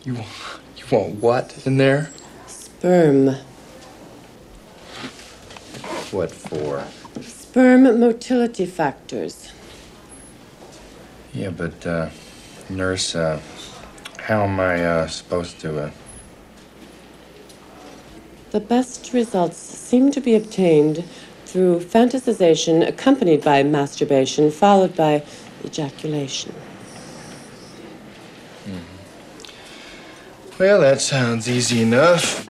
You want what in there? Sperm. What for? Sperm motility factors. Yeah, but, nurse, how am I, supposed to, The best results seem to be obtained through fantasization accompanied by masturbation, followed by ejaculation. Well, that sounds easy enough.